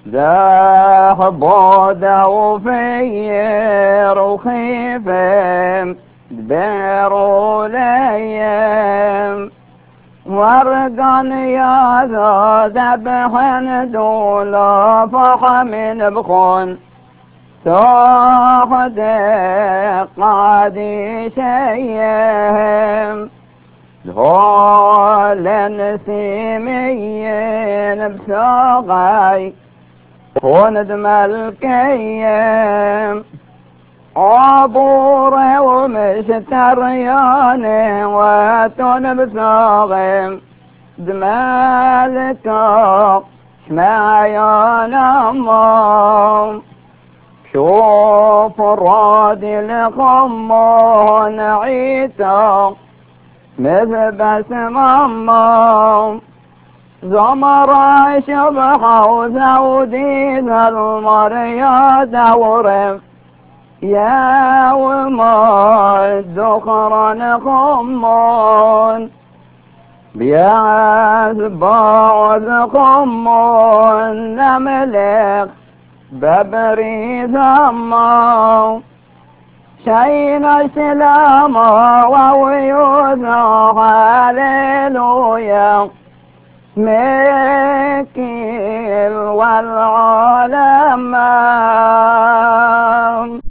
ذا حبوده وفير وخيفم دبير وليم ورقان يا ذا ذبحن دولا فحمن بخون صحدق قادي شيم ذهول نسيمين بساقي وندم الكيم عبوري ومشترياني واتون بساقي دمالك شمعيان أمام شوف الرادي لخمون عيتا مثل بسم أمام زمر شبح وزودي المريا دورم يا وما الذخر خمون بيعز خمون نملك ببري ثمو شين السلام وويوث هاليلويا مكيل والعالم